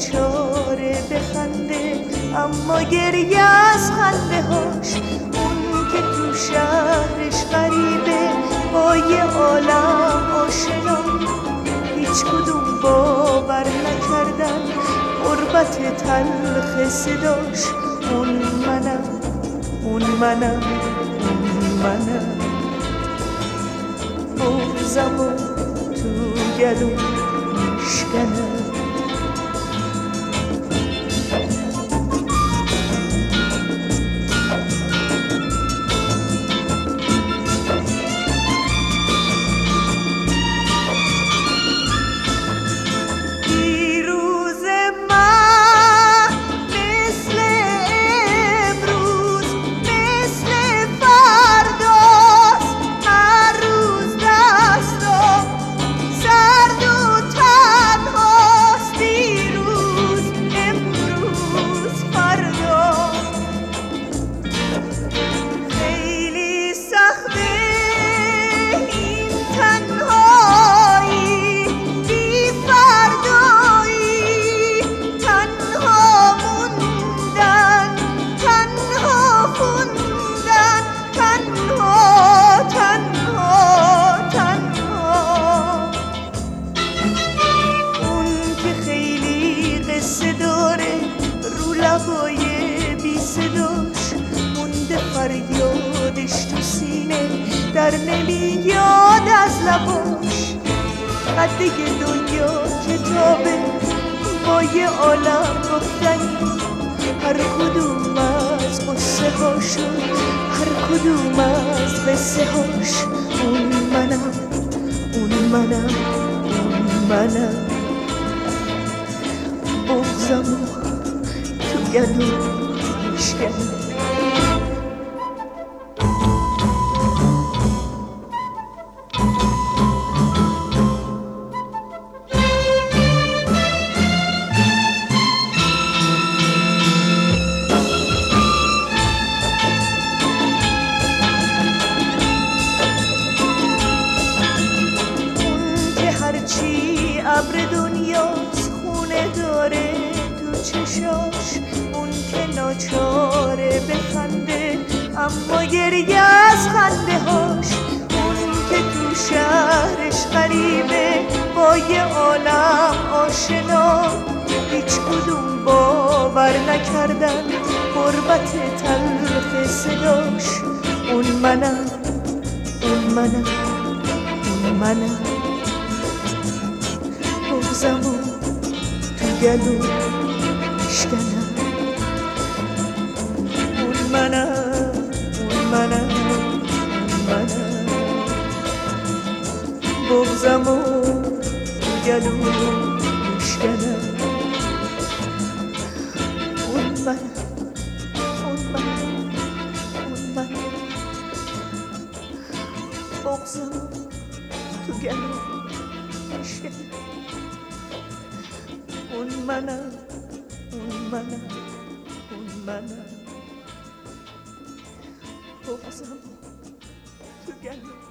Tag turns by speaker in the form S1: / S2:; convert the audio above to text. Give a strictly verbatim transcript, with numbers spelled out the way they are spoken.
S1: ناچاره بخنده، اما گریه از خنده هاش. اون که تو شهرش غریبه با یه عالم آشنا، هیچ کدوم باور نکردن غربت تلخ صداش. اون منم، اون منم، اون منم. بغضم و تو گلو میشکنم. فریادش تو سینه در نمیاد از لباش. قده دنیا کتابه با یه عالم گفتنی، هر کدوم از قصه هاشو، هر کدوم از قصه هاش. اون منم، اون منم، اون منم. بغضمو تو گلو میشکنم. هرچی ابر دنیاست خونه داره تو چشاش. اون که ناچاره بخنده اما گریه از خنده هاش. اون که تو شهرش غریبه با یه عالم آشنا، هیچ کدوم باور نکردن غربت تلخ صداش. اون منم، اون منم، اون منم. بغضمو تو گلو میشکنم. اون منم، اون منم، اون منم. بغضمو تو گلو میشکنم. اون منم، اون منم، اون منم. بغضمو تو گلو میشکنم. اون منم، اون منم، اون منم. بغضمو تو گلو